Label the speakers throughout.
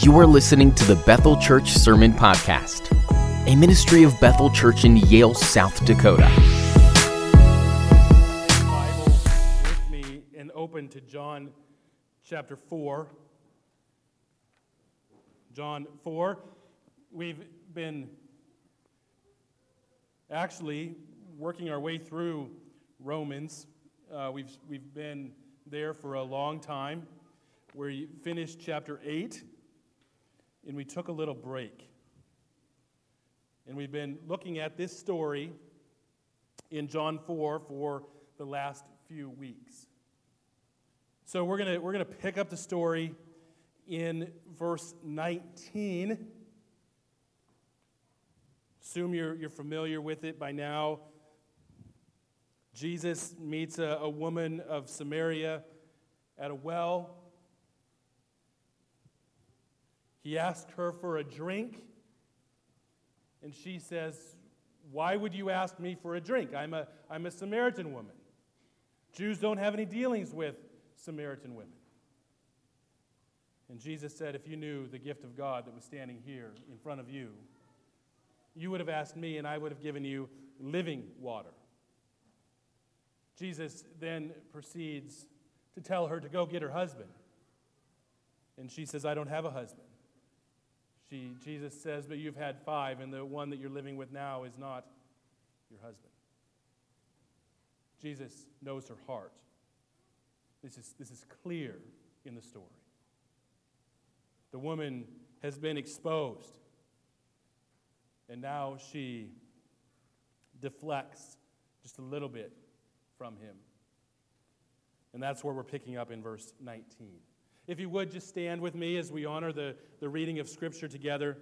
Speaker 1: You are listening to the Bethel Church Sermon Podcast, a ministry of Bethel Church in Yale, South Dakota.
Speaker 2: Bible with me and open to John chapter 4. John 4. We've been actually working our way through Romans. We've been there for a long time. We finished chapter 8, and we took a little break. And we've been looking at this story in John 4 for the last few weeks. So we're gonna pick up the story in verse 19. Assume you're familiar with it by now. Jesus meets a woman of Samaria at a well. He asks her for a drink, and she says, "Why would you ask me for a drink? I'm a Samaritan woman. Jews don't have any dealings with Samaritan women." And Jesus said, "If you knew the gift of God that was standing here in front of you, you would have asked me, and I would have given you living water." Jesus then proceeds to tell her to go get her husband. And she says, "I don't have a husband." Jesus says, "But you've had 5, and the one that you're living with now is not your husband." Jesus knows her heart. This is clear in the story. The woman has been exposed, and now she deflects just a little bit from him. And that's where we're picking up in verse 19. If you would, just stand with me as we honor the reading of Scripture together.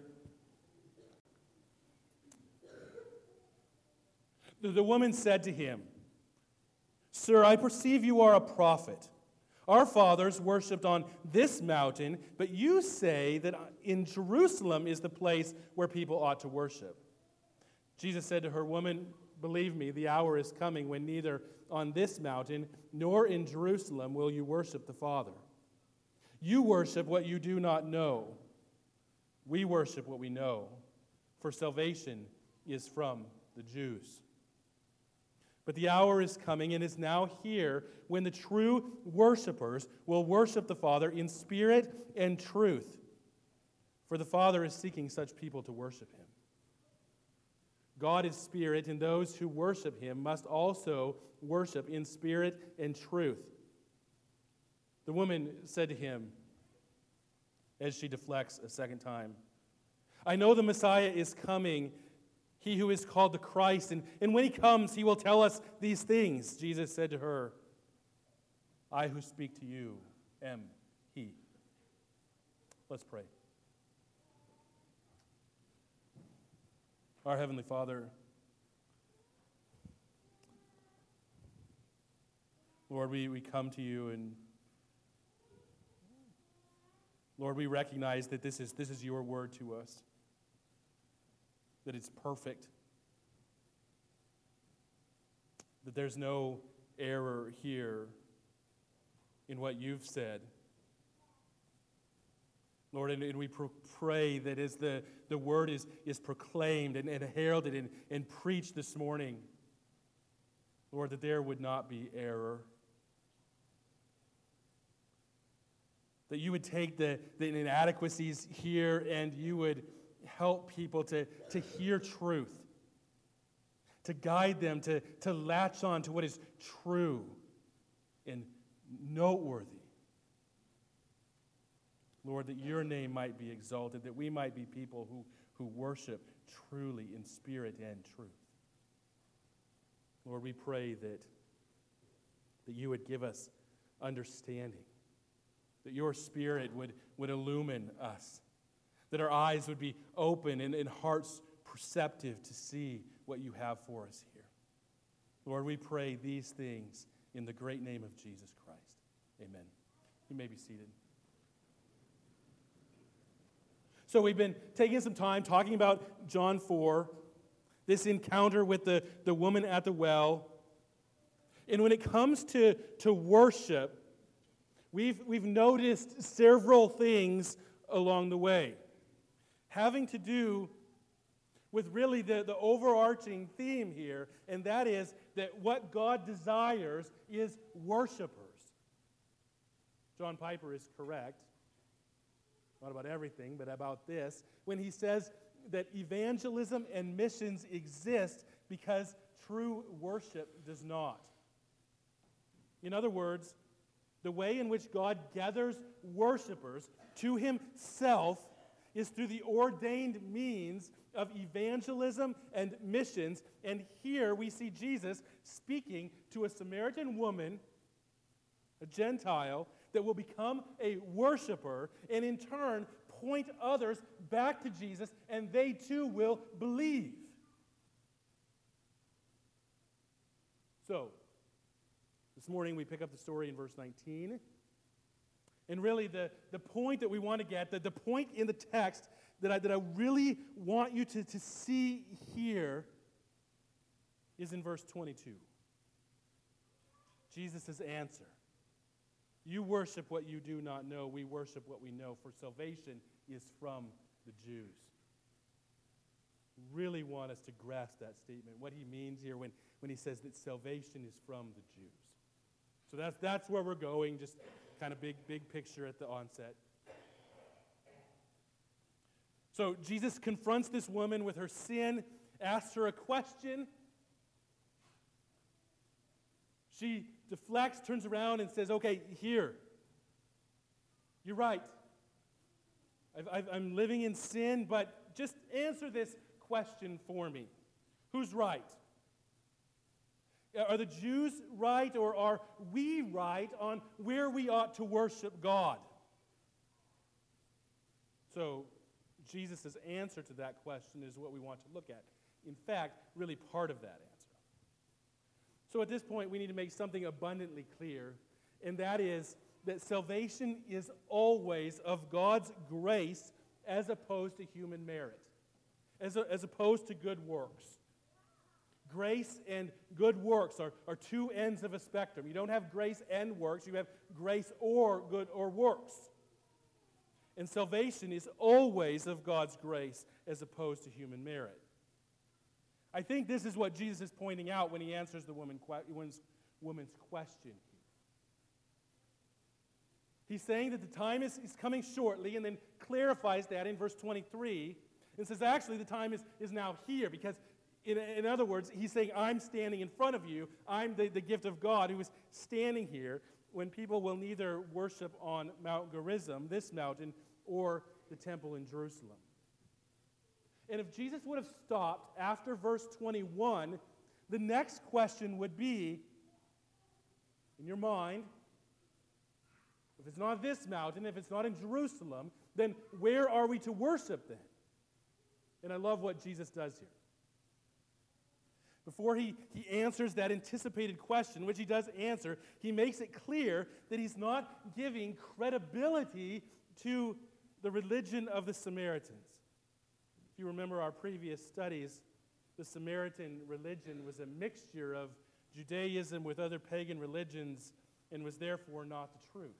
Speaker 2: The woman said to him, "Sir, I perceive you are a prophet. Our fathers worshipped on this mountain, but you say that in Jerusalem is the place where people ought to worship." Jesus said to her, "Woman, believe me, the hour is coming when neither on this mountain nor in Jerusalem will you worship the Father. You worship what you do not know. We worship what we know, for salvation is from the Jews. But the hour is coming and is now here when the true worshipers will worship the Father in spirit and truth, for the Father is seeking such people to worship him. God is spirit, and those who worship him must also worship in spirit and truth." The woman said to him, as she deflects a second time, "I know the Messiah is coming, he who is called the Christ, and when he comes, he will tell us these things." Jesus said to her, "I who speak to you am he." Let's pray. Our Heavenly Father, Lord, we come to you, and Lord, we recognize that this is your word to us, that it's perfect, that there's no error here in what you've said. Lord, and we pray that as the word is proclaimed and heralded and preached this morning, Lord, that there would not be error. That you would take the inadequacies here and you would help people to hear truth, to guide them, to latch on to what is true and noteworthy. Lord, that your name might be exalted, that we might be people who worship truly in spirit and truth. Lord, we pray that you would give us understanding, that your Spirit would illumine us, that our eyes would be open and hearts perceptive to see what you have for us here. Lord, we pray these things in the great name of Jesus Christ. Amen. You may be seated. So we've been taking some time talking about John 4, this encounter with the woman at the well. And when it comes to worship, we've noticed several things along the way, having to do with really the overarching theme here, and that is that what God desires is worshipers. John Piper is correct, not about everything, but about this, when he says that evangelism and missions exist because true worship does not. In other words, the way in which God gathers worshipers to himself is through the ordained means of evangelism and missions. And here we see Jesus speaking to a Samaritan woman, a Gentile, that will become a worshiper and in turn point others back to Jesus, and they too will believe. So, this morning we pick up the story in verse 19. And really the point that we want to get, the point in the text that I really want you to see here is in verse 22. Jesus' answer. You worship what you do not know. We worship what we know, for salvation is from the Jews. Really want us to grasp that statement, what he means here when he says that salvation is from the Jews. So that's where we're going, just kind of big picture at the onset. So Jesus confronts this woman with her sin, asks her a question. She deflects, turns around, and says, okay, here. You're right. I'm living in sin, but just answer this question for me. Who's right? Are the Jews right, or are we right on where we ought to worship God? So, Jesus' answer to that question is what we want to look at. In fact, really part of that answer. So at this point, we need to make something abundantly clear, and that is that salvation is always of God's grace as opposed to human merit, as opposed to good works. Grace and good works are two ends of a spectrum. You don't have grace and works, you have grace or good or works. And salvation is always of God's grace as opposed to human merit. I think this is what Jesus is pointing out when he answers the woman's question here. He's saying that the time is coming shortly, and then clarifies that in verse 23 and says, actually, the time is now here, because in other words, he's saying, I'm standing in front of you. I'm the gift of God who is standing here when people will neither worship on Mount Gerizim, this mountain, or the temple in Jerusalem. And if Jesus would have stopped after verse 21, the next question would be, in your mind, if it's not this mountain, if it's not in Jerusalem, then where are we to worship then? And I love what Jesus does here. Before he answers that anticipated question, which he does answer, he makes it clear that he's not giving credibility to the religion of the Samaritans. If you remember our previous studies, the Samaritan religion was a mixture of Judaism with other pagan religions and was therefore not the truth.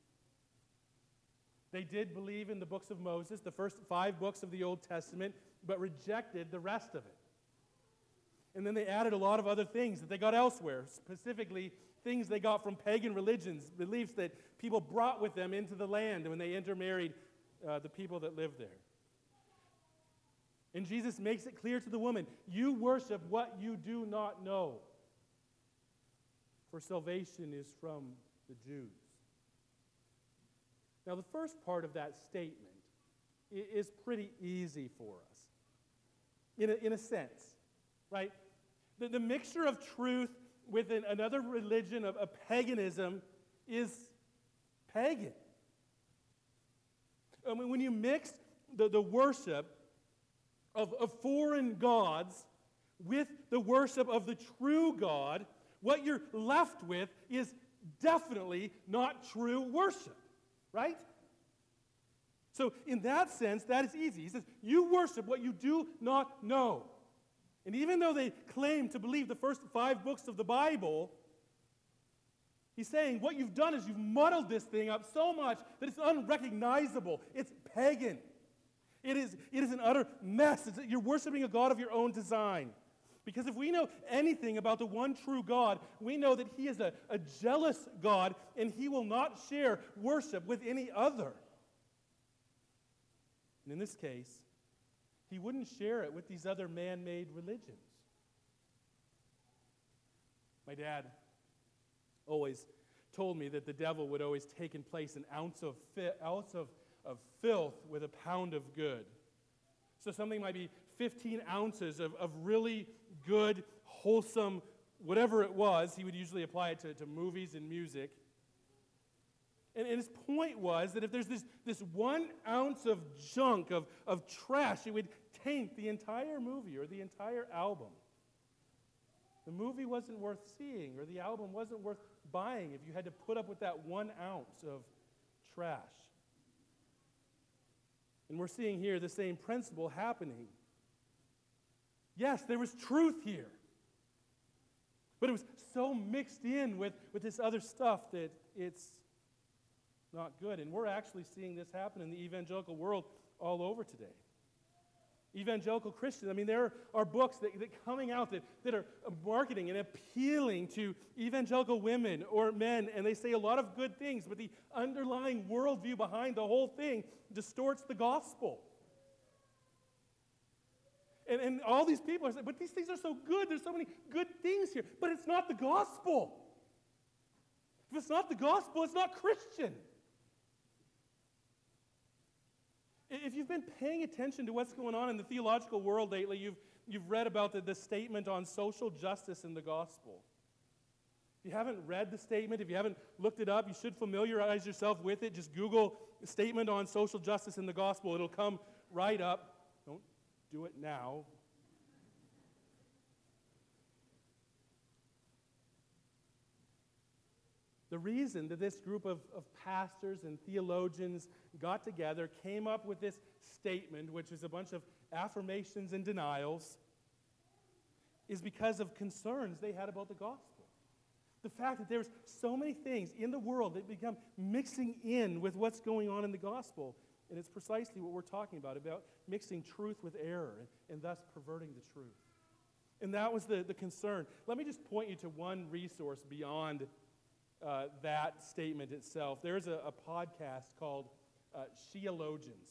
Speaker 2: They did believe in the books of Moses, the first 5 books of the Old Testament, but rejected the rest of it. And then they added a lot of other things that they got elsewhere, specifically things they got from pagan religions, beliefs that people brought with them into the land when they intermarried the people that lived there. And Jesus makes it clear to the woman, you worship what you do not know, for salvation is from the Jews. Now, the first part of that statement is pretty easy for us, in a sense, right? The mixture of truth with another religion of paganism is pagan. I mean, when you mix the worship of foreign gods with the worship of the true God, what you're left with is definitely not true worship, right? So in that sense, that is easy. He says, you worship what you do not know. And even though they claim to believe the first 5 books of the Bible, He's saying what you've done is you've muddled this thing up so much that it's unrecognizable. It's pagan. It is an utter mess. You're worshiping a God of your own design. Because if we know anything about the one true God, we know that He is a jealous God, and He will not share worship with any other. And in this case, He wouldn't share it with these other man-made religions. My dad always told me that the devil would always take in place an ounce of filth with a pound of good. So something might be 15 ounces of really good, wholesome, whatever it was. He would usually apply it to movies and music. And his point was that if there's this 1 ounce of junk, of trash, it would taint the entire movie or the entire album. The movie wasn't worth seeing, or the album wasn't worth buying if you had to put up with that 1 ounce of trash. And we're seeing here the same principle happening. Yes, there was truth here. But it was so mixed in with this other stuff that it's not good. And we're actually seeing this happen in the evangelical world all over today. Evangelical Christians, there are books that coming out that are marketing and appealing to evangelical women or men, and they say a lot of good things, but the underlying worldview behind the whole thing distorts the gospel. And all these people are saying, but these things are so good, there's so many good things here, but it's not the gospel. If it's not the gospel, it's not Christian. If you've been paying attention to what's going on in the theological world lately, you've read about the statement on social justice in the gospel. If you haven't read the statement, if you haven't looked it up, you should familiarize yourself with it. Just Google statement on social justice in the gospel. It'll come right up. Don't do it now. The reason that this group of pastors and theologians got together, came up with this statement, which is a bunch of affirmations and denials, is because of concerns they had about the gospel. The fact that there's so many things in the world that become mixing in with what's going on in the gospel. And it's precisely what we're talking about mixing truth with error and thus perverting the truth. And that was the concern. Let me just point you to one resource beyond that statement itself. There's a podcast called Sheologians.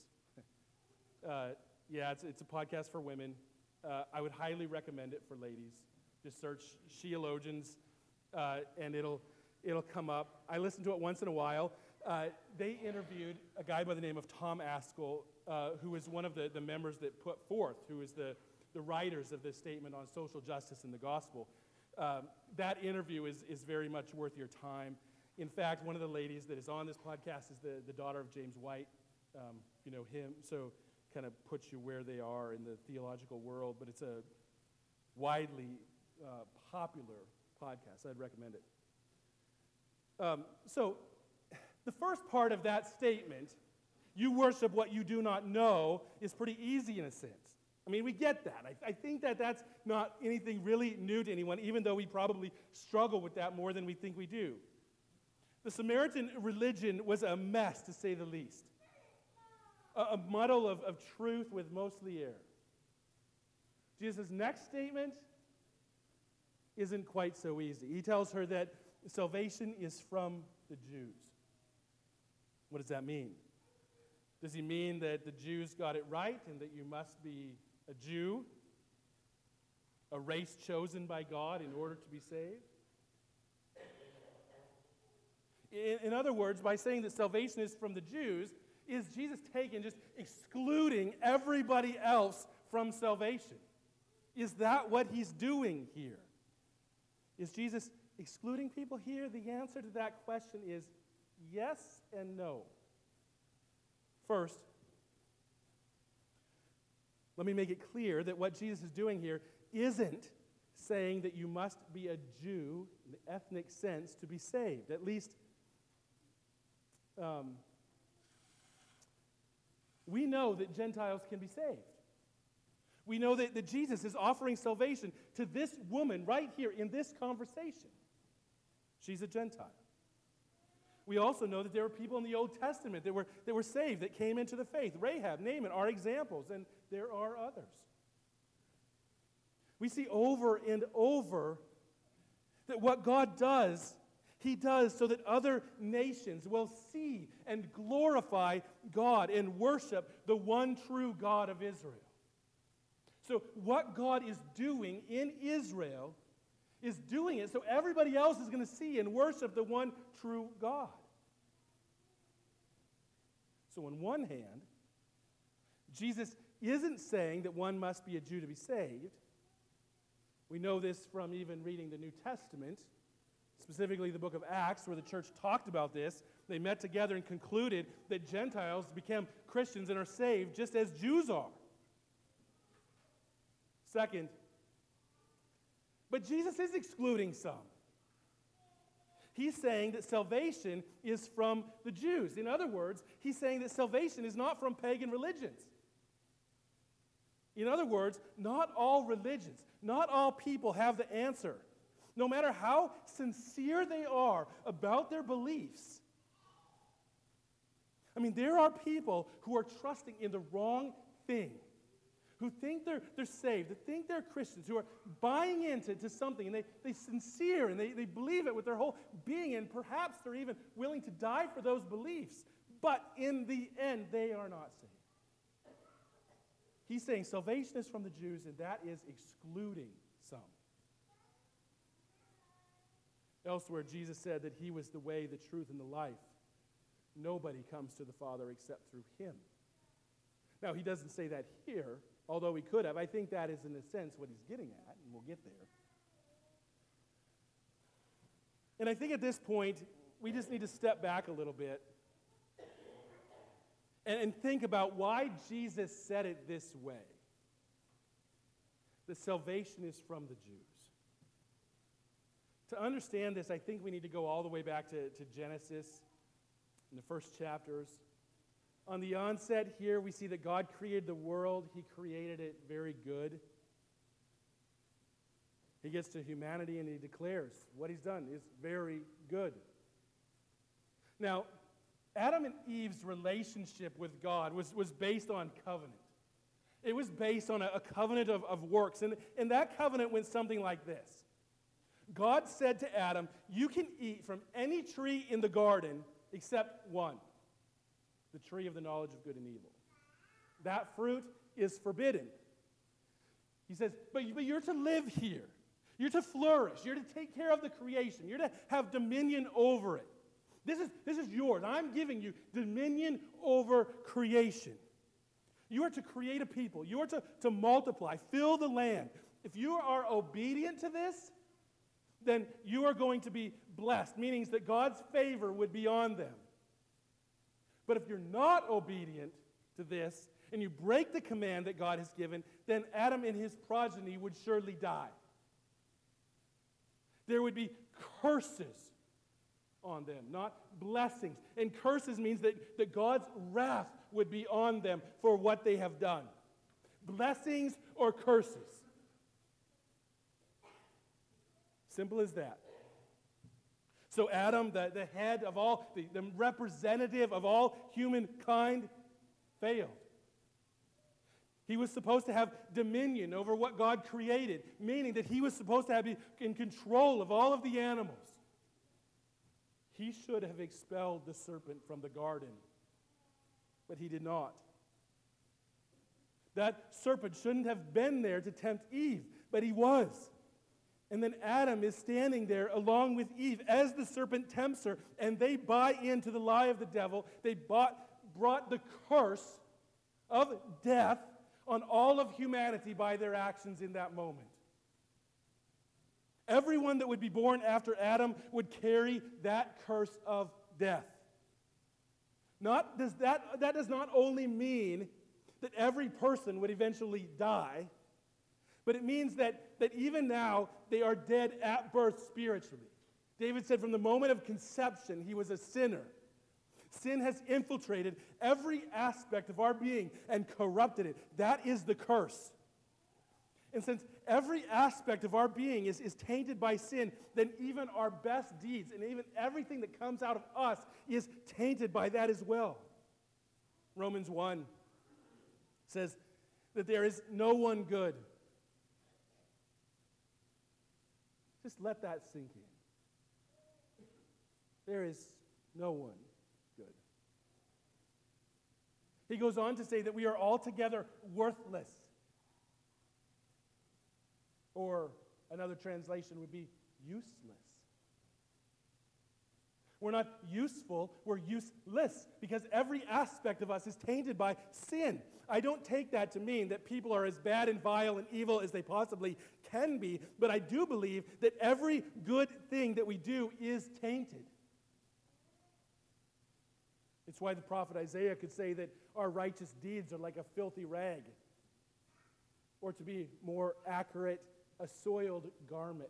Speaker 2: It's a podcast for women. I would highly recommend it for ladies. Just search Sheologians, and it'll come up. I listen to it once in a while. They interviewed a guy by the name of Tom Ascol, who is one of the members that put forth, who is the writers of this statement on social justice in the gospel. That interview is very much worth your time. In fact, one of the ladies that is on this podcast is the daughter of James White. You know him, so kind of puts you where they are in the theological world, but it's a widely popular podcast. I'd recommend it. So the first part of that statement, you worship what you do not know, is pretty easy in a sense. We get that. I think that's not anything really new to anyone, even though we probably struggle with that more than we think we do. The Samaritan religion was a mess, to say the least. A muddle of truth with mostly error. Jesus' next statement isn't quite so easy. He tells her that salvation is from the Jews. What does that mean? Does he mean that the Jews got it right and that you must be a Jew, a race chosen by God in order to be saved? In other words, by saying that salvation is from the Jews, is Jesus taking, just excluding everybody else from salvation? Is that what he's doing here? Is Jesus excluding people here? The answer to that question is yes and no. First, let me make it clear that what Jesus is doing here isn't saying that you must be a Jew in the ethnic sense to be saved. At least, we know that Gentiles can be saved. We know that Jesus is offering salvation to this woman right here in this conversation. She's a Gentile. We also know that there were people in the Old Testament that were saved, that came into the faith. Rahab, Naaman are examples, and there are others. We see over and over that what God does, He does so that other nations will see and glorify God and worship the one true God of Israel. So what God is doing in Israel is doing it so everybody else is going to see and worship the one true God. So on one hand, Jesus isn't saying that one must be a Jew to be saved. We know this from even reading the New Testament, specifically the book of Acts, where the church talked about this. They met together and concluded that Gentiles become Christians and are saved just as Jews are. Second, but Jesus is excluding some. He's saying that salvation is from the Jews. In other words, he's saying that salvation is not from pagan religions. In other words, not all religions, not all people have the answer. No matter how sincere they are about their beliefs. I mean, there are people who are trusting in the wrong thing, who think they're saved, that think they're Christians, who are buying into something, and they're sincere, and they believe it with their whole being, and perhaps they're even willing to die for those beliefs. But in the end, they are not saved. He's saying salvation is from the Jews, and that is excluding some. Elsewhere, Jesus said that He was the way, the truth, and the life. Nobody comes to the Father except through Him. Now, He doesn't say that here, although He could have. I think that is, in a sense, what He's getting at, and we'll get there. And I think at this point, we just need to step back a little bit and think about why Jesus said it this way. That salvation is from the Jews. To understand this, I think we need to go all the way back to Genesis in the first chapters. On the onset here, we see that God created the world. He created it very good. He gets to humanity and He declares what He's done is very good. Now, Adam and Eve's relationship with God was based on covenant. It was based on a covenant of works. And that covenant went something like this. God said to Adam, you can eat from any tree in the garden except one, the tree of the knowledge of good and evil. That fruit is forbidden. He says, but you're to live here. You're to flourish. You're to take care of the creation. You're to have dominion over it. This is yours. I'm giving you dominion over creation. You are to create a people. You are to multiply, fill the land. If you are obedient to this, then you are going to be blessed, meaning that God's favor would be on them. But if you're not obedient to this, and you break the command that God has given, then Adam and his progeny would surely die. There would be curses on them, not blessings. And curses means that God's wrath would be on them for what they have done. Blessings or curses. Simple as that. So Adam, the head of all, the representative of all humankind, failed. He was supposed to have dominion over what God created, meaning that he was supposed to be in control of all of the animals. He should have expelled the serpent from the garden, but he did not. That serpent shouldn't have been there to tempt Eve, but he was. And then Adam is standing there along with Eve as the serpent tempts her, and they buy into the lie of the devil. They brought the curse of death on all of humanity by their actions in that moment. Everyone that would be born after Adam would carry that curse of death. That does not only mean that every person would eventually die, but it means that even now they are dead at birth spiritually. David said from the moment of conception he was a sinner. Sin has infiltrated every aspect of our being and corrupted it. That is the curse. And since every aspect of our being is tainted by sin, then even our best deeds and even everything that comes out of us is tainted by that as well. Romans 1 says that there is no one good. Just let that sink in. There is no one good. He goes on to say that we are altogether worthless. Or another translation would be useless. We're not useful, we're useless, because every aspect of us is tainted by sin. I don't take that to mean that people are as bad and vile and evil as they possibly can be, but I do believe that every good thing that we do is tainted. It's why the prophet Isaiah could say that our righteous deeds are like a filthy rag, or to be more accurate, a soiled garment.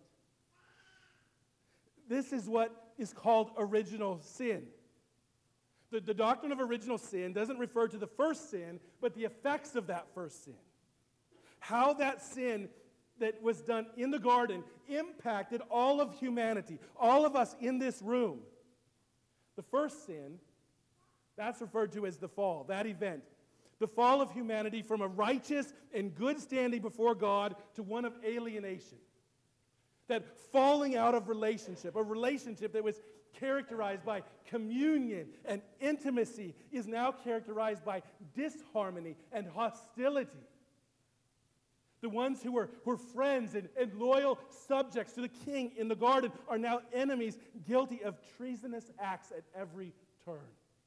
Speaker 2: This is what is called original sin. The doctrine of original sin doesn't refer to the first sin, but the effects of that first sin. How that sin that was done in the garden impacted all of humanity, all of us in this room. The first sin, that's referred to as the fall, that event. The fall of humanity from a righteous and good standing before God to one of alienation. That falling out of relationship, a relationship that was characterized by communion and intimacy, is now characterized by disharmony and hostility. The ones who were friends and loyal subjects to the king in the garden are now enemies, guilty of treasonous acts at every turn.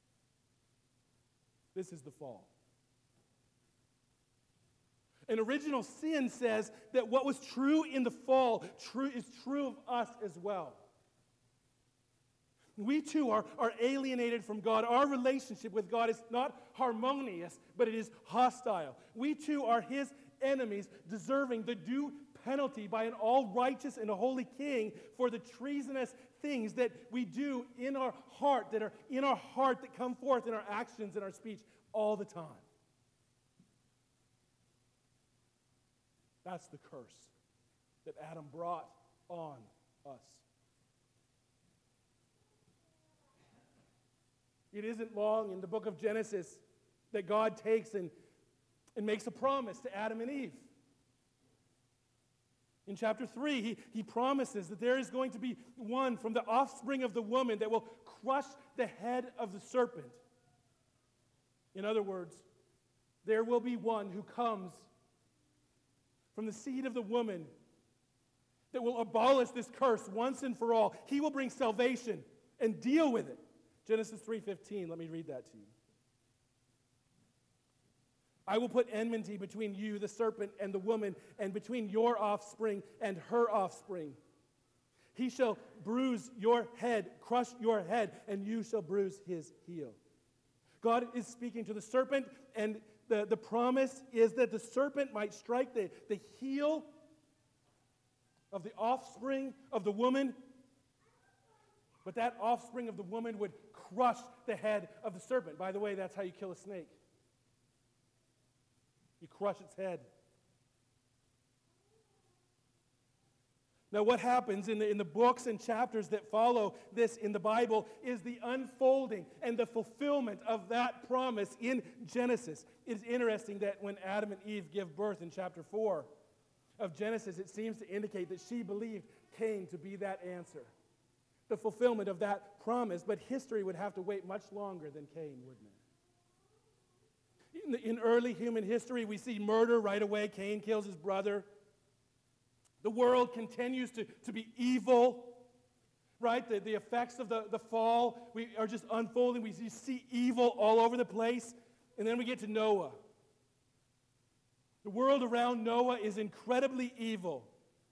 Speaker 2: This is the fall. And original sin says that what was true in the fall is true of us as well. We too are alienated from God. Our relationship with God is not harmonious, but it is hostile. We too are His enemies, deserving the due penalty by an all-righteous and a holy king for the treasonous things that we do in our heart, that come forth in our actions and our speech all the time. That's the curse that Adam brought on us. It isn't long in the book of Genesis that God takes and makes a promise to Adam and Eve. In chapter 3, he promises that there is going to be one from the offspring of the woman that will crush the head of the serpent. In other words, there will be one who comes from the seed of the woman that will abolish this curse once and for all. He will bring salvation and deal with it. Genesis 3:15, let me read that to you. I will put enmity between you, the serpent, and the woman, and between your offspring and her offspring. He shall bruise your head, crush your head, and you shall bruise his heel. God is speaking to the serpent, and the promise is that the serpent might strike the heel of the offspring of the woman, but that offspring of the woman would crush the head of the serpent. By the way, that's how you kill a snake. You crush its head. Now, what happens in the books and chapters that follow this in the Bible is the unfolding and the fulfillment of that promise in Genesis. It is interesting that when Adam and Eve give birth in chapter 4 of Genesis, it seems to indicate that she believed Cain to be that answer, the fulfillment of that promise. But history would have to wait much longer than Cain, wouldn't it? In early human history, we see murder right away. Cain kills his brother. The world continues to be evil, right? The effects of the fall are just unfolding. We see evil all over the place. And then we get to Noah. The world around Noah is incredibly evil.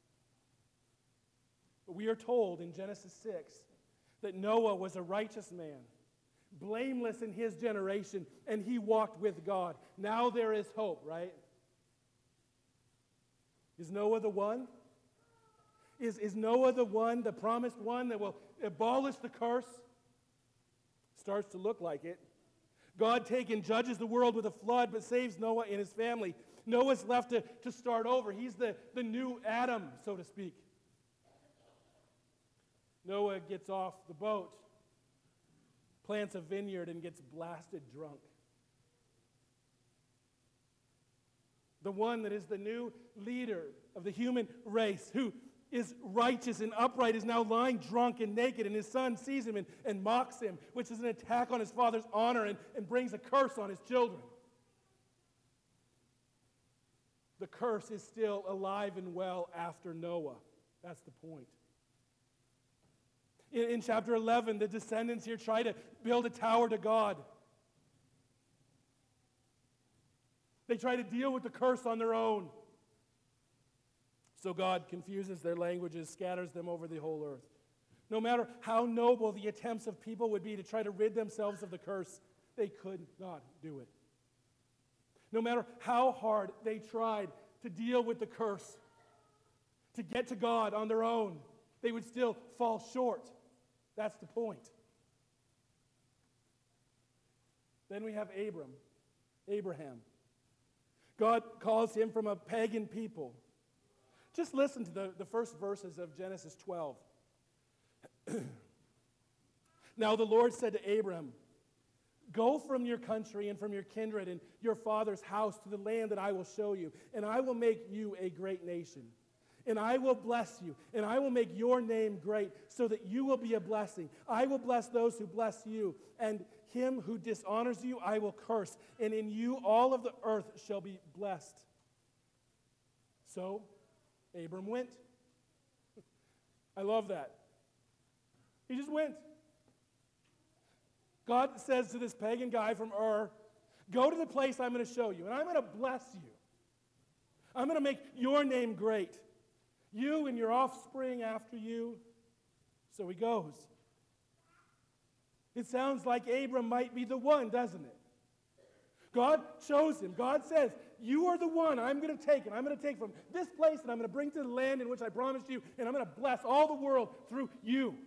Speaker 2: But we are told in Genesis 6 that Noah was a righteous man, blameless in his generation, and he walked with God. Now there is hope, right? Is Noah the one? Is Noah the one, the promised one that will abolish the curse? Starts to look like it. God takes and judges the world with a flood, but saves Noah and his family. Noah's left to start over. He's the new Adam, so to speak. Noah gets off the boat, plants a vineyard, and gets blasted drunk. The one that is the new leader of the human race, who is righteous and upright, is now lying drunk and naked, and his son sees him and mocks him, which is an attack on his father's honor and brings a curse on his children. The curse is still alive and well after Noah. That's the point. In chapter 11, the descendants here try to build a tower to God. They try to deal with the curse on their own. So God confuses their languages, scatters them over the whole earth. No matter how noble the attempts of people would be to try to rid themselves of the curse, they could not do it. No matter how hard they tried to deal with the curse, to get to God on their own, they would still fall short. That's the point. Then we have Abraham. God calls him from a pagan people. Just listen to the first verses of Genesis 12. Now the Lord said to Abram, "Go from your country and from your kindred and your father's house to the land that I will show you, and I will make you a great nation. And I will bless you, and I will make your name great, so that you will be a blessing. I will bless those who bless you, and him who dishonors you I will curse, and in you all of the earth shall be blessed." So Abram went. I love that. He just went. God says to this pagan guy from Ur, "Go to the place I'm going to show you, and I'm going to bless you. I'm going to make your name great. You and your offspring after you." So he goes. It sounds like Abram might be the one, doesn't it? God chose him. God says, "You are the one I'm going to take, and I'm going to take from this place, and I'm going to bring to the land in which I promised you, and I'm going to bless all the world through you."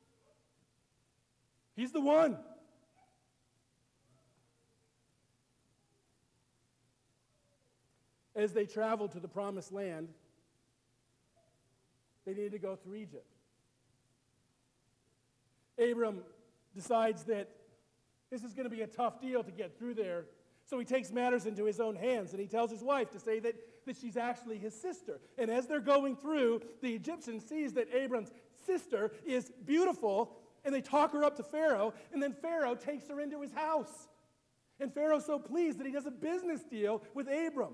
Speaker 2: He's the one. As they traveled to the promised land, they needed to go through Egypt. Abram decides that this is going to be a tough deal to get through there, so he takes matters into his own hands, and he tells his wife to say that she's actually his sister. And as they're going through, the Egyptian sees that Abram's sister is beautiful, and they talk her up to Pharaoh, and then Pharaoh takes her into his house. And Pharaoh's so pleased that he does a business deal with Abram.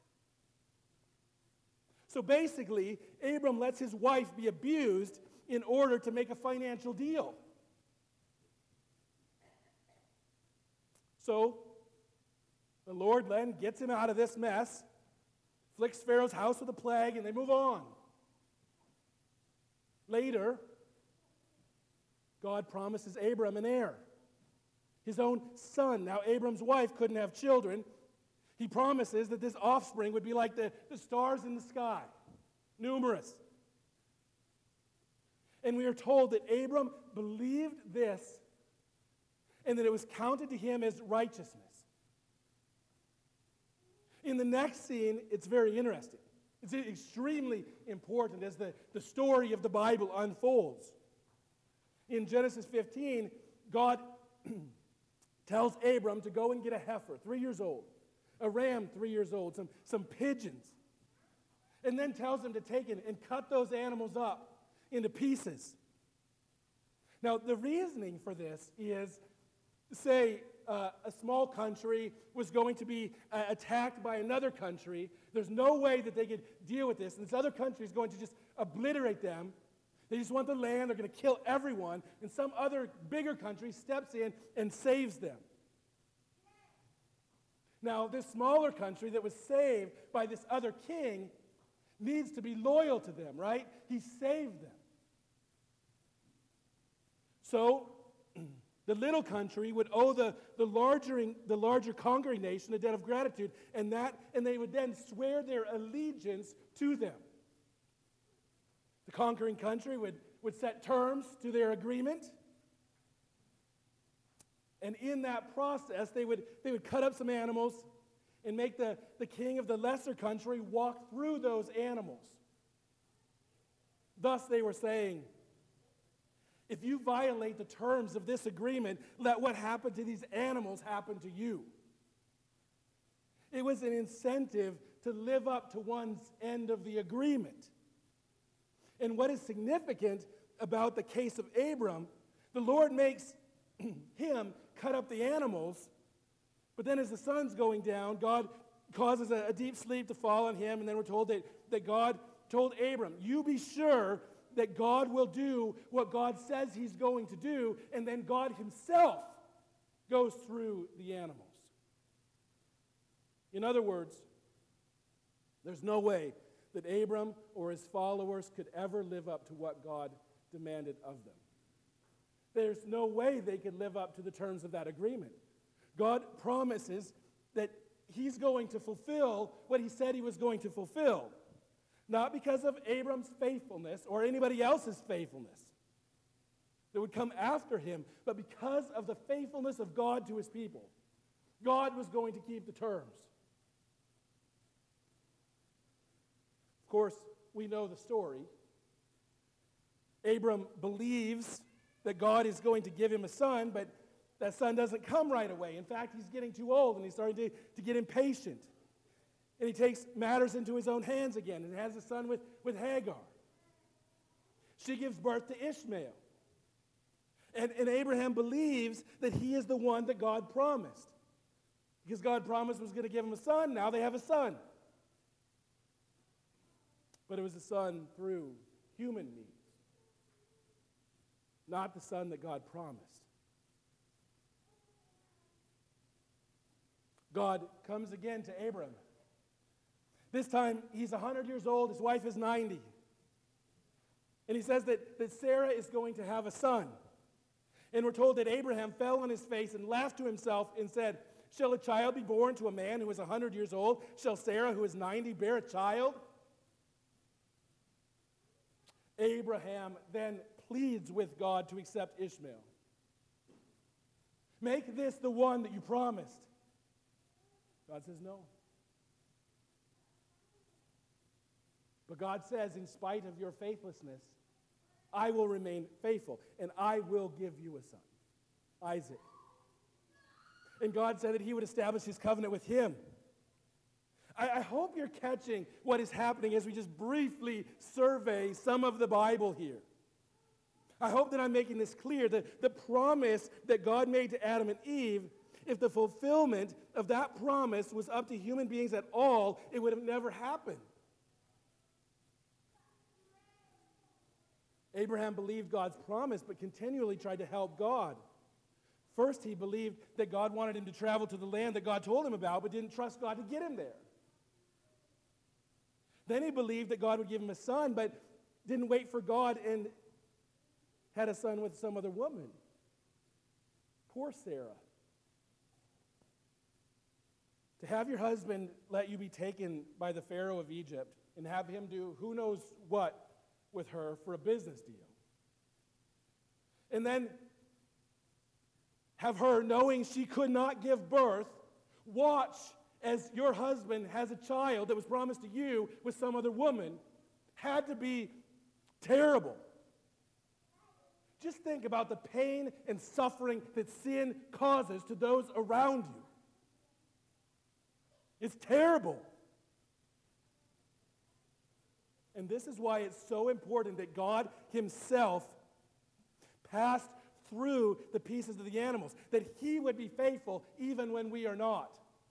Speaker 2: So basically, Abram lets his wife be abused in order to make a financial deal. So the Lord then gets him out of this mess, flicks Pharaoh's house with a plague, and they move on. Later, God promises Abram an heir, his own son. Now, Abram's wife couldn't have children. He promises that this offspring would be like the stars in the sky, numerous. And we are told that Abram believed this and that it was counted to him as righteousness. In the next scene, it's very interesting. It's extremely important as the story of the Bible unfolds. In Genesis 15, God tells Abram to go and get a heifer, 3 years old, a ram, 3 years old, some pigeons, and then tells him to take it and cut those animals up into pieces. Now, the reasoning for this is, say, a small country was going to be attacked by another country. There's no way that they could deal with this, and this other country is going to just obliterate them. They just want the land. They're going to kill everyone, and some other bigger country steps in and saves them. Now, this smaller country that was saved by this other king needs to be loyal to them, right? He saved them. So the little country would owe the larger conquering nation a debt of gratitude, and they would then swear their allegiance to them. The conquering country would set terms to their agreement, and in that process, they would cut up some animals, and make the king of the lesser country walk through those animals. Thus they were saying, if you violate the terms of this agreement, let what happened to these animals happen to you. It was an incentive to live up to one's end of the agreement. And what is significant about the case of Abram, the Lord makes him cut up the animals, but then as the sun's going down, God causes a deep sleep to fall on him, and then we're told that God told Abram, you be sure that God will do what God says he's going to do, and then God himself goes through the animals. In other words, there's no way that Abram or his followers could ever live up to what God demanded of them. There's no way they could live up to the terms of that agreement. God promises that he's going to fulfill what he said he was going to fulfill, not because of Abram's faithfulness or anybody else's faithfulness that would come after him, but because of the faithfulness of God to his people. God was going to keep the terms. Of course, we know the story. Abram believes that God is going to give him a son, but that son doesn't come right away. In fact, he's getting too old, and he's starting to get impatient. And he takes matters into his own hands again and has a son with Hagar. She gives birth to Ishmael. And Abraham believes that he is the one that God promised. Because God promised was going to give him a son, now they have a son. But it was a son through human means, not the son that God promised. God comes again to Abram. This time, he's 100 years old, his wife is 90. And he says that Sarah is going to have a son. And we're told that Abraham fell on his face and laughed to himself and said, shall a child be born to a man who is 100 years old? Shall Sarah, who is 90, bear a child? Abraham then pleads with God to accept Ishmael. Make this the one that you promised. God says no. But God says, in spite of your faithlessness, I will remain faithful, and I will give you a son, Isaac. And God said that he would establish his covenant with him. I hope you're catching what is happening as we just briefly survey some of the Bible here. I hope that I'm making this clear, that the promise that God made to Adam and Eve, if the fulfillment of that promise was up to human beings at all, it would have never happened. Abraham believed God's promise, but continually tried to help God. First, he believed that God wanted him to travel to the land that God told him about, but didn't trust God to get him there. Then he believed that God would give him a son, but didn't wait for God and had a son with some other woman. Poor Sarah. To have your husband let you be taken by the Pharaoh of Egypt and have him do who knows what with her for a business deal. And then have her, knowing she could not give birth, watch as your husband has a child that was promised to you with some other woman, had to be terrible. Just think about the pain and suffering that sin causes to those around you. It's terrible. And this is why it's so important that God himself passed through the pieces of the animals, that he would be faithful even when we are not.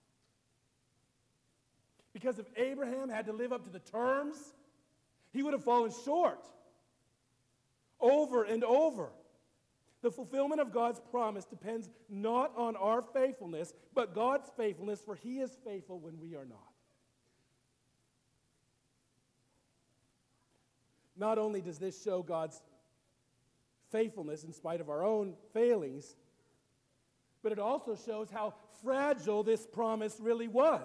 Speaker 2: Because if Abraham had to live up to the terms, he would have fallen short over and over. The fulfillment of God's promise depends not on our faithfulness, but God's faithfulness, for he is faithful when we are not. Not only does this show God's faithfulness in spite of our own failings, but it also shows how fragile this promise really was.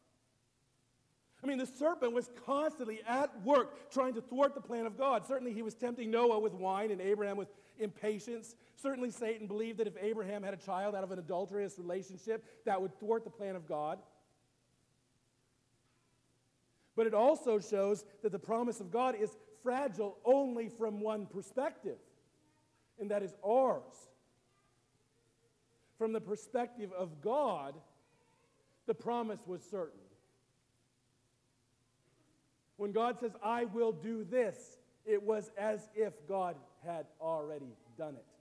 Speaker 2: I mean, the serpent was constantly at work trying to thwart the plan of God. Certainly he was tempting Noah with wine and Abraham with impatience. Certainly Satan believed that if Abraham had a child out of an adulterous relationship, that would thwart the plan of God. But it also shows that the promise of God is fragile only from one perspective, and that is ours. From the perspective of God, the promise was certain. When God says, I will do this, it was as if God had already done it.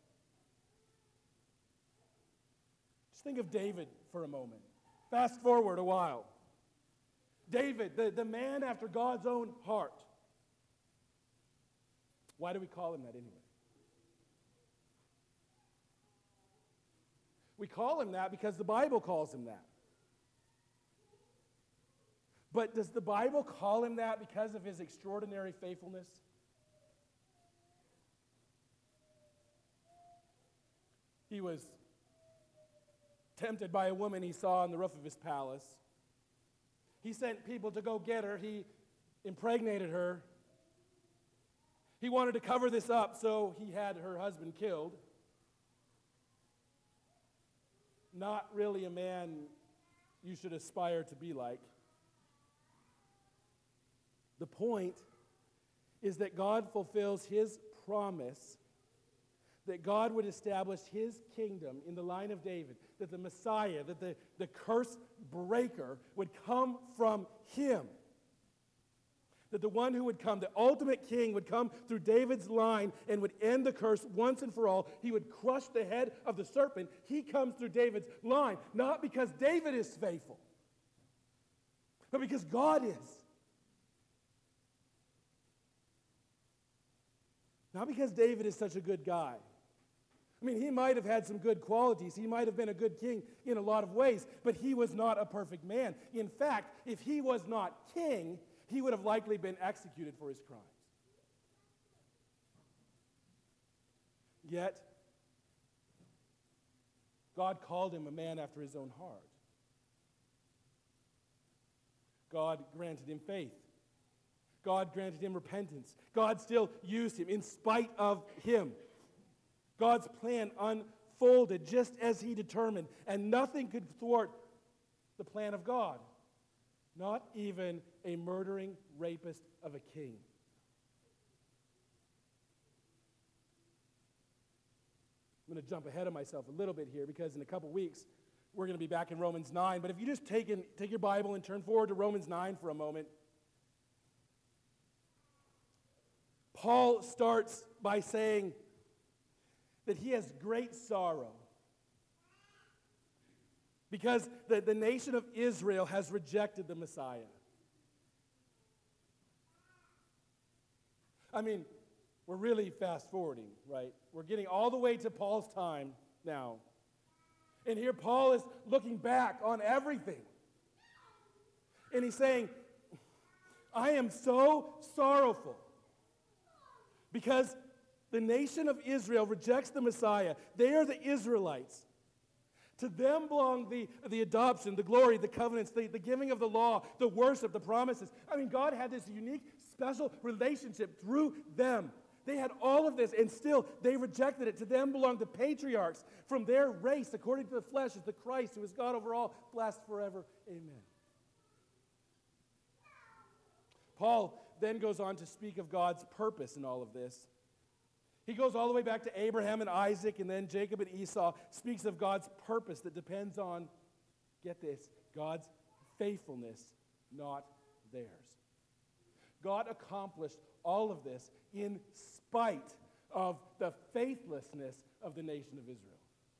Speaker 2: Just think of David for a moment. Fast forward a while. David, the man after God's own heart. Why do we call him that anyway? We call him that because the Bible calls him that. But does the Bible call him that because of his extraordinary faithfulness? He was tempted by a woman he saw on the roof of his palace. He sent people to go get her. He impregnated her. He wanted to cover this up, so he had her husband killed. Not really a man you should aspire to be like. The point is that God fulfills his promise that God would establish his kingdom in the line of David, that the Messiah, that the curse breaker would come from him. That the one who would come, the ultimate king, would come through David's line and would end the curse once and for all. He would crush the head of the serpent. He comes through David's line, not because David is faithful, but because God is. Not because David is such a good guy. I mean, he might have had some good qualities. He might have been a good king in a lot of ways, but he was not a perfect man. In fact, if he was not king, he would have likely been executed for his crimes. Yet, God called him a man after his own heart. God granted him faith. God granted him repentance. God still used him in spite of him. God's plan unfolded just as he determined, and nothing could thwart the plan of God. Not even a murdering rapist of a king. I'm going to jump ahead of myself a little bit here because in a couple weeks we're going to be back in Romans 9. But if you just take your Bible and turn forward to Romans 9 for a moment, Paul starts by saying that he has great sorrow because the nation of Israel has rejected the Messiah. I mean, we're really fast forwarding, right? We're getting all the way to Paul's time now. And here Paul is looking back on everything. And he's saying, I am so sorrowful because the nation of Israel rejects the Messiah. They are the Israelites. To them belong the adoption, the glory, the covenants, the giving of the law, the worship, the promises. I mean, God had this unique, special relationship through them. They had all of this, and still they rejected it. To them belong the patriarchs. From their race, according to the flesh, is the Christ, who is God over all, blessed forever. Amen. Paul then goes on to speak of God's purpose in all of this. He goes all the way back to Abraham and Isaac, and then Jacob and Esau, speaks of God's purpose that depends on, get this, God's faithfulness, not theirs. God accomplished all of this in spite of the faithlessness of the nation of Israel.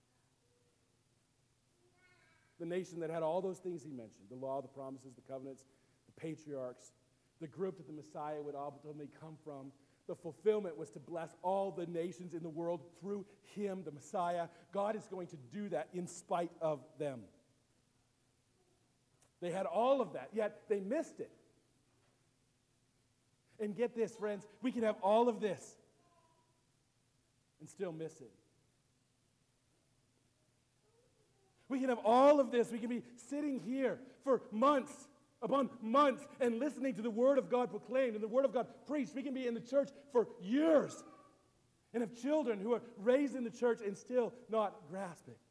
Speaker 2: The nation that had all those things he mentioned, the law, the promises, the covenants, the patriarchs, the group that the Messiah would ultimately come from. The fulfillment was to bless all the nations in the world through him, the Messiah. God is going to do that in spite of them. They had all of that, yet they missed it. And get this, friends, we can have all of this and still miss it. We can have all of this. We can be sitting here for months upon months and listening to the Word of God proclaimed and the Word of God preached. We can be in the church for years and have children who are raised in the church and still not grasp it.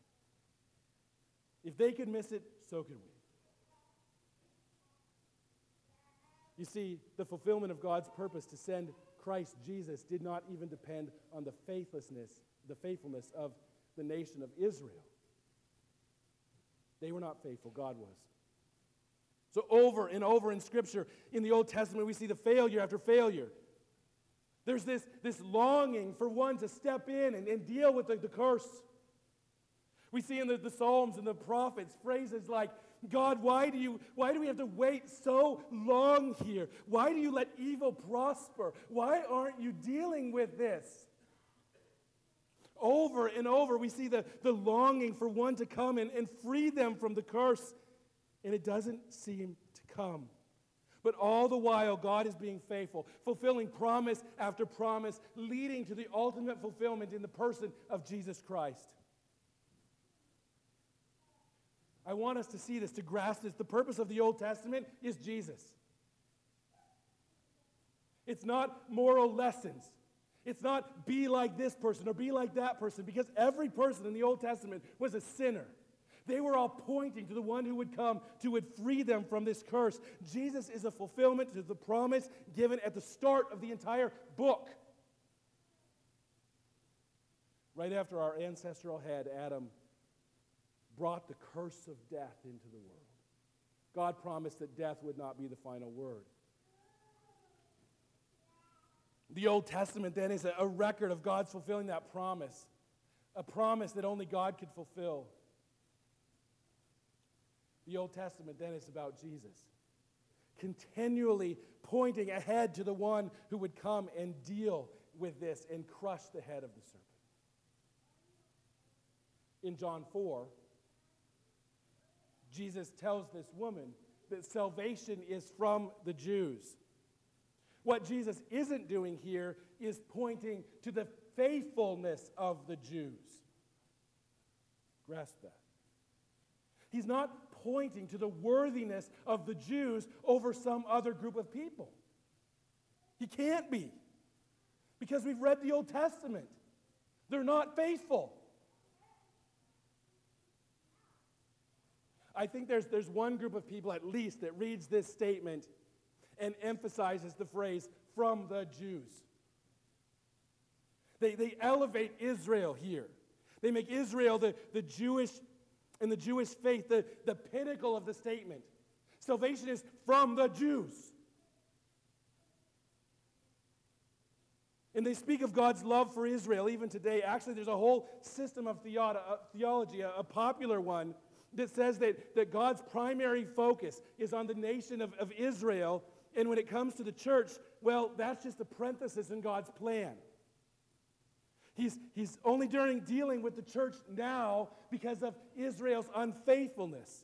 Speaker 2: If they could miss it, so could we. You see, the fulfillment of God's purpose to send Christ Jesus did not even depend on the faithfulness of the nation of Israel. They were not faithful, God was. So over and over in Scripture, in the Old Testament, we see the failure after failure. There's this longing for one to step in and deal with the curse. We see in the Psalms and the prophets phrases like, God, why do we have to wait so long here? Why do you let evil prosper? Why aren't you dealing with this? Over and over, we see the longing for one to come and free them from the curse, and it doesn't seem to come. But all the while, God is being faithful, fulfilling promise after promise, leading to the ultimate fulfillment in the person of Jesus Christ. I want us to see this, to grasp this. The purpose of the Old Testament is Jesus. It's not moral lessons. It's not be like this person or be like that person, because every person in the Old Testament was a sinner. They were all pointing to the one who would come, who would free them from this curse. Jesus is a fulfillment to the promise given at the start of the entire book. Right after our ancestral head, Adam, brought the curse of death into the world. God promised that death would not be the final word. The Old Testament then is a record of God's fulfilling that promise, a promise that only God could fulfill. The Old Testament then is about Jesus, continually pointing ahead to the one who would come and deal with this and crush the head of the serpent. In John 4, Jesus tells this woman that salvation is from the Jews. What Jesus isn't doing here is pointing to the faithfulness of the Jews. Grasp that. He's not pointing to the worthiness of the Jews over some other group of people. He can't be, because we've read the Old Testament. They're not faithful. I think there's one group of people at least that reads this statement and emphasizes the phrase, from the Jews. They elevate Israel here. They make Israel the Jewish and the Jewish faith the pinnacle of the statement. Salvation is from the Jews. And they speak of God's love for Israel even today. Actually, there's a whole system of theology, a popular one, that says that God's primary focus is on the nation of Israel, and when it comes to the church, well, that's just a parenthesis in God's plan. He's only dealing with the church now because of Israel's unfaithfulness.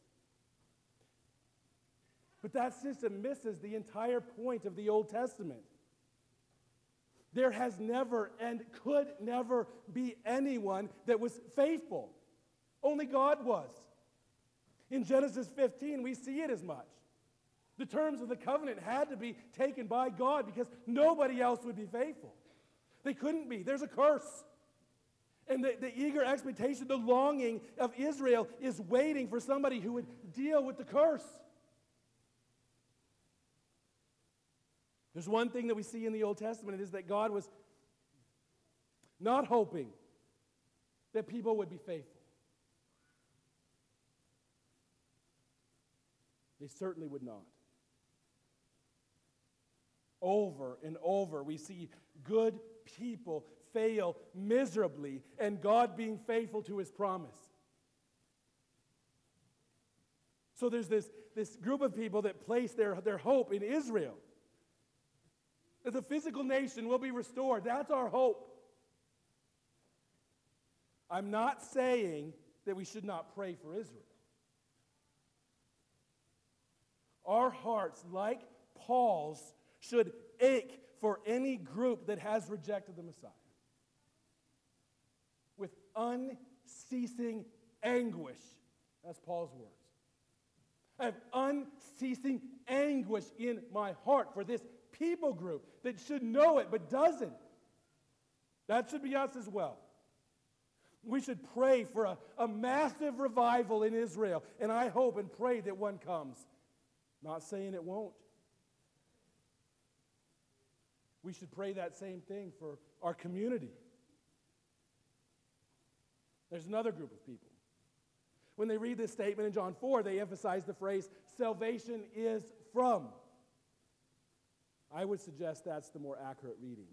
Speaker 2: But that system misses the entire point of the Old Testament. There has never and could never be anyone that was faithful. Only God was. In Genesis 15, we see it as much. The terms of the covenant had to be taken by God because nobody else would be faithful. They couldn't be. There's a curse. And the eager expectation, the longing of Israel is waiting for somebody who would deal with the curse. There's one thing that we see in the Old Testament, it is that God was not hoping that people would be faithful. They certainly would not. Over and over, we see good people fail miserably and God being faithful to his promise. So there's this group of people that place their hope in Israel. That the physical nation will be restored. That's our hope. I'm not saying that we should not pray for Israel. Our hearts, like Paul's, should ache for any group that has rejected the Messiah. With unceasing anguish. That's Paul's words. I have unceasing anguish in my heart for this people group that should know it but doesn't. That should be us as well. We should pray for a massive revival in Israel, and I hope and pray that one comes. Not saying it won't. We should pray that same thing for our community. There's another group of people. When they read this statement in John 4, they emphasize the phrase, salvation is from. I would suggest that's the more accurate reading.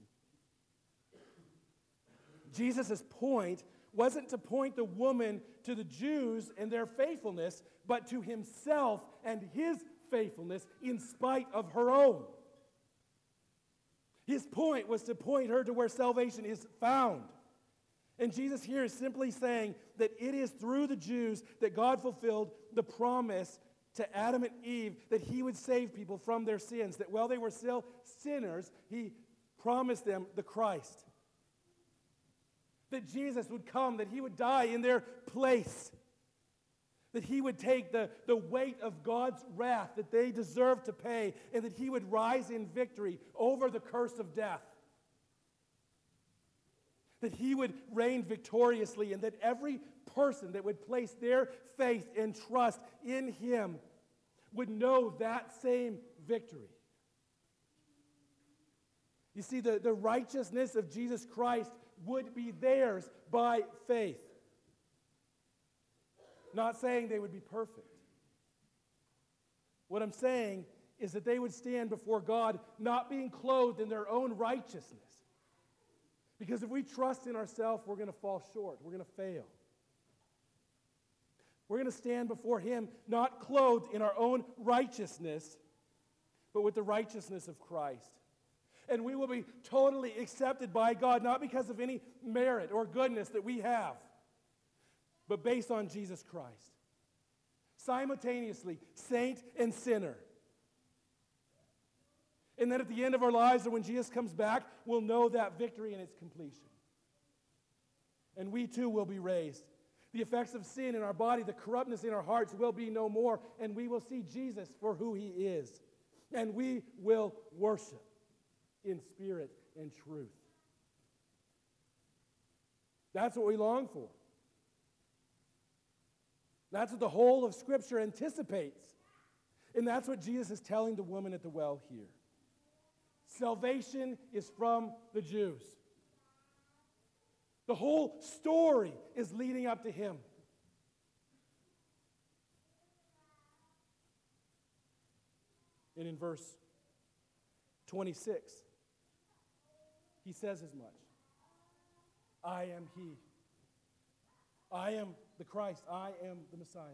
Speaker 2: Jesus' point wasn't to point the woman to the Jews and their faithfulness, but to himself and his faithfulness in spite of her own. His point was to point her to where salvation is found. And Jesus here is simply saying that it is through the Jews that God fulfilled the promise to Adam and Eve that he would save people from their sins, that while they were still sinners, he promised them the Christ. That Jesus would come, that he would die in their place, that he would take the weight of God's wrath that they deserved to pay, and that he would rise in victory over the curse of death. That he would reign victoriously, and that every person that would place their faith and trust in him would know that same victory. You see, the righteousness of Jesus Christ would be theirs by faith. Not saying they would be perfect. What I'm saying is that they would stand before God not being clothed in their own righteousness. Because if we trust in ourselves, we're going to fall short. We're going to fail. We're going to stand before him not clothed in our own righteousness, but with the righteousness of Christ. And we will be totally accepted by God, not because of any merit or goodness that we have, but based on Jesus Christ. Simultaneously, saint and sinner. And then at the end of our lives, or when Jesus comes back, we'll know that victory in its completion. And we too will be raised. The effects of sin in our body, the corruptness in our hearts will be no more, and we will see Jesus for who he is. And we will worship in spirit and truth. That's what we long for. That's what the whole of Scripture anticipates. And that's what Jesus is telling the woman at the well here. Salvation is from the Jews. The whole story is leading up to him. And in verse 26, he says as much. I am he. I am the Christ. I am the Messiah.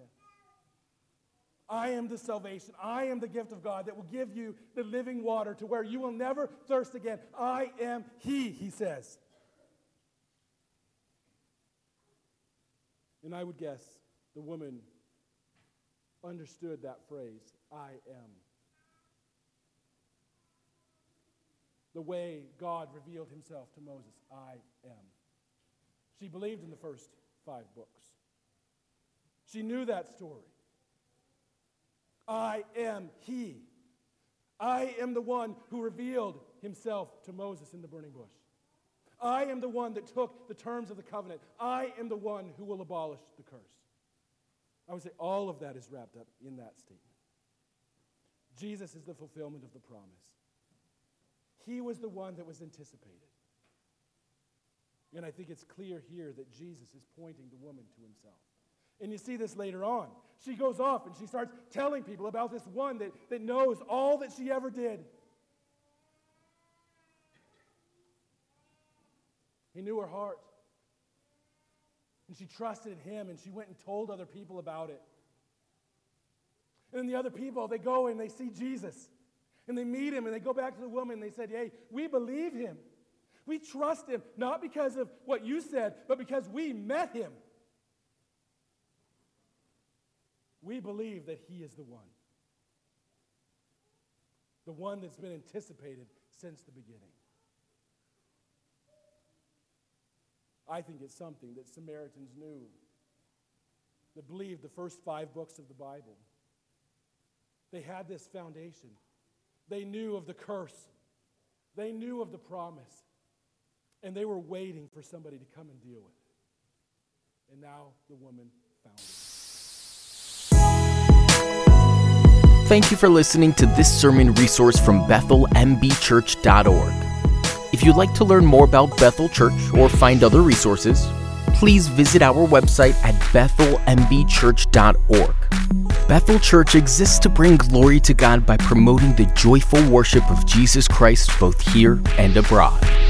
Speaker 2: I am the salvation. I am the gift of God that will give you the living water to where you will never thirst again. I am he says. And I would guess the woman understood that phrase, I am. The way God revealed himself to Moses, I am. She believed in the first 5 books. She knew that story. I am he. I am the one who revealed himself to Moses in the burning bush. I am the one that took the terms of the covenant. I am the one who will abolish the curse. I would say all of that is wrapped up in that statement. Jesus is the fulfillment of the promise. He was the one that was anticipated. And I think it's clear here that Jesus is pointing the woman to himself. And you see this later on. She goes off and she starts telling people about this one that knows all that she ever did. He knew her heart. And she trusted in him, and she went and told other people about it. And then the other people, they go and they see Jesus. And they meet him, and they go back to the woman, and they said, hey, we believe him. We trust him, not because of what you said, but because we met him. We believe that he is the one that's been anticipated since the beginning. I think it's something that Samaritans knew, that believed the first 5 books of the Bible. They had this foundation. They knew of the curse. They knew of the promise. And they were waiting for somebody to come and deal with it. And now the woman found it.
Speaker 1: Thank you for listening to this sermon resource from BethelMBChurch.org. If you'd like to learn more about Bethel Church or find other resources, please visit our website at bethelmbchurch.org. Bethel Church exists to bring glory to God by promoting the joyful worship of Jesus Christ both here and abroad.